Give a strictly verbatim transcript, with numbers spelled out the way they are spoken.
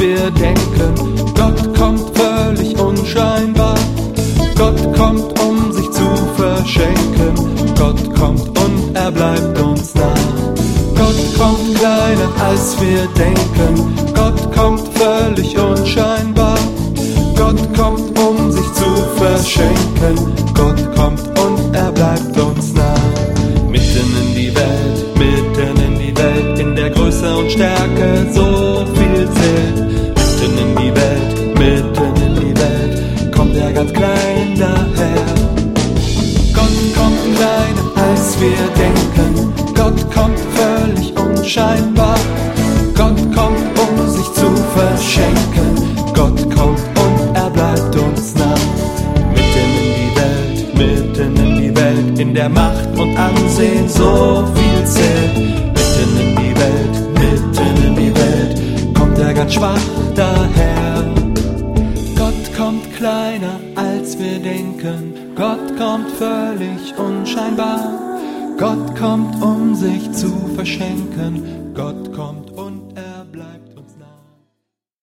wir denken. Gott kommt völlig unscheinbar. Gott kommt, um sich zu verschenken. Gott kommt und er bleibt uns nah. Gott kommt kleiner als wir denken. Gott kommt völlig unscheinbar. Gott kommt, um sich zu verschenken. Gott kommt und er bleibt uns nah. Mitten in die Welt, mitten in die Welt, in der Größe und Stärke so viel zählt. Mitten in die Welt, mitten in die Welt, kommt er ganz klein daher. Gott kommt kleiner als wir denken. Gott kommt völlig unscheinbar. Gott kommt, um sich zu verschenken. Gott kommt und er bleibt uns nah. Mitten in die Welt, mitten in die Welt, in der Macht und Ansehen so viel zählt. Mitten in die Welt, mitten in die Welt, kommt er ganz schwach daher. Gott kommt kleiner als wir denken. Gott kommt völlig unscheinbar. Gott kommt, um sich zu verschenken. Gott kommt